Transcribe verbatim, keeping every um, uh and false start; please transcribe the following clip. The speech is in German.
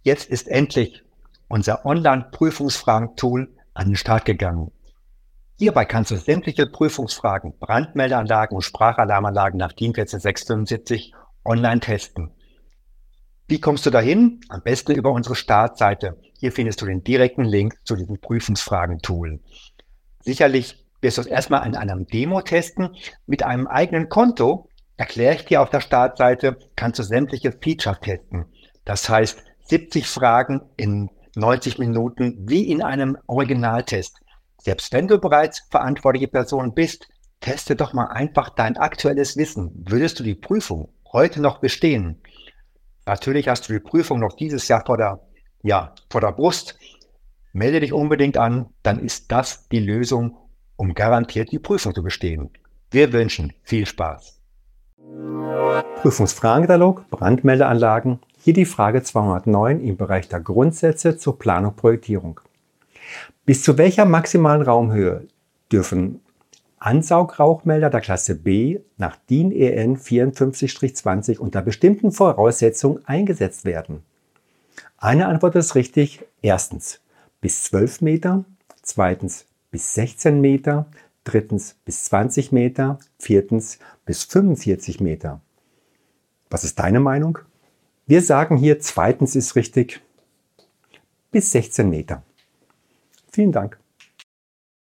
Jetzt ist endlich unser Online-Prüfungsfragen-Tool an den Start gegangen. Hierbei kannst du sämtliche Prüfungsfragen, Brandmeldeanlagen und Sprachalarmanlagen nach DIN eins vier sechs fünf online testen. Wie kommst du dahin? Am besten über unsere Startseite. Hier findest du den direkten Link zu diesem Prüfungsfragen-Tool. Sicherlich wirst du es erstmal in einem Demo testen. Mit einem eigenen Konto, erkläre ich dir auf der Startseite, kannst du sämtliche Features testen. Das heißt, siebzig Fragen in neunzig Minuten wie in einem Originaltest. Selbst wenn du bereits verantwortliche Person bist, teste doch mal einfach dein aktuelles Wissen. Würdest du die Prüfung heute noch bestehen? Natürlich hast du die Prüfung noch dieses Jahr vor der, ja, vor der Brust. Melde dich unbedingt an, dann ist das die Lösung, um garantiert die Prüfung zu bestehen. Wir wünschen viel Spaß. Prüfungsfragenkatalog, Brandmeldeanlagen. Hier die Frage zweihundertneun im Bereich der Grundsätze zur Planung und Projektierung. Bis zu welcher maximalen Raumhöhe dürfen Ansaugrauchmelder der Klasse B nach DIN E N vierundfünfzig zwanzig unter bestimmten Voraussetzungen eingesetzt werden? Eine Antwort ist richtig. Erstens bis zwölf Meter, zweitens bis sechzehn Meter, drittens bis zwanzig Meter, viertens bis fünfundvierzig Meter. Was ist deine Meinung? Wir sagen hier, zweitens ist richtig, bis sechzehn Meter. Vielen Dank.